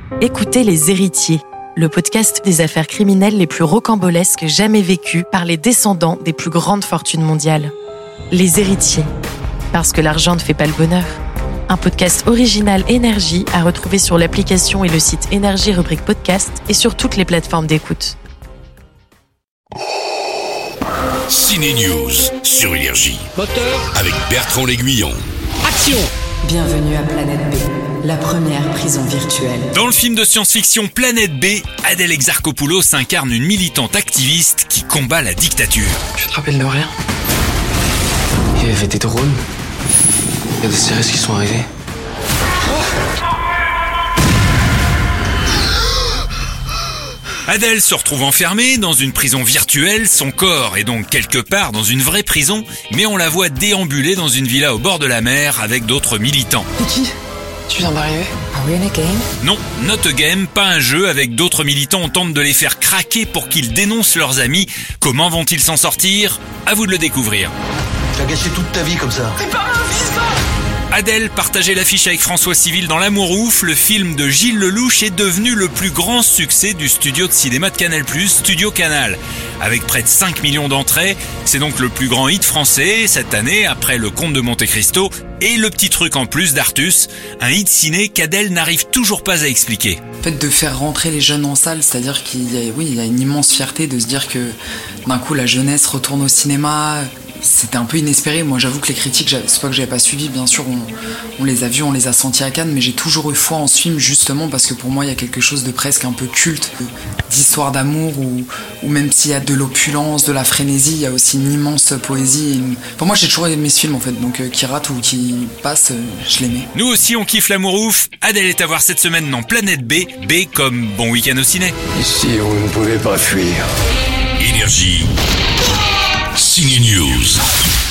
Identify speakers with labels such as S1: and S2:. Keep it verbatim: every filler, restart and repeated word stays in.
S1: Écoutez Les Héritiers, le podcast des affaires criminelles les plus rocambolesques jamais vécues par les descendants des plus grandes fortunes mondiales. Les Héritiers, parce que l'argent ne fait pas le bonheur. Un podcast original Énergie à retrouver sur l'application et le site Énergie rubrique podcast et sur toutes les plateformes d'écoute.
S2: Ciné News sur Énergie.
S3: Moteur.
S2: Avec Bertrand L'Aiguillon.
S3: Action.
S4: Bienvenue à Planète B, la première prison virtuelle.
S5: Dans le film de science-fiction Planète B, Adèle Exarchopoulos incarne une militante activiste qui combat la dictature.
S6: Tu te rappelles de rien? Il y avait des drones. Il y a des C R S qui sont arrivés.
S5: Adèle se retrouve enfermée dans une prison virtuelle, son corps est donc quelque part dans une vraie prison, mais on la voit déambuler dans une villa au bord de la mer avec d'autres militants.
S6: Et qui? Tu viens d'arriver?
S4: Are we in a game?
S5: Non, not a game, pas un jeu. Avec d'autres militants, on tente de les faire craquer pour qu'ils dénoncent leurs amis. Comment vont-ils s'en sortir? À vous de le découvrir.
S7: T'as gâché toute ta vie comme ça.
S5: C'est pas mon fils, ça. Adèle partageait l'affiche avec François Civil dans L'Amour ouf. Le film de Gilles Lelouch est devenu le plus grand succès du studio de cinéma de Canal+, Studio Canal. Avec près de cinq millions d'entrées, c'est donc le plus grand hit français cette année, après Le Comte de Monte-Cristo et Le Petit Truc en plus d'Artus, un hit ciné qu'Adèle n'arrive toujours pas à expliquer.
S8: Le fait de faire rentrer les jeunes en salle, c'est-à-dire qu'il y a, oui, il y a une immense fierté de se dire que d'un coup la jeunesse retourne au cinéma. C'était un peu inespéré. Moi, j'avoue que les critiques, c'est pas que j'avais pas suivi, bien sûr, on, on les a vus, on les a sentis à Cannes, mais j'ai toujours eu foi en ce film, justement, parce que pour moi, il y a quelque chose de presque un peu culte, d'histoire d'amour, ou, ou même s'il y a de l'opulence, de la frénésie, il y a aussi une immense poésie. Une... Pour moi, j'ai toujours aimé ce film, en fait, donc euh, qui rate ou qui passe, euh, je l'aimais.
S5: Nous aussi, on kiffe L'Amour ouf. Adèle est à voir cette semaine dans Planète B, B comme Bon Week-end au ciné.
S7: Ici, vous ne pouvez pas fuir.
S2: Énergie. Ciné News.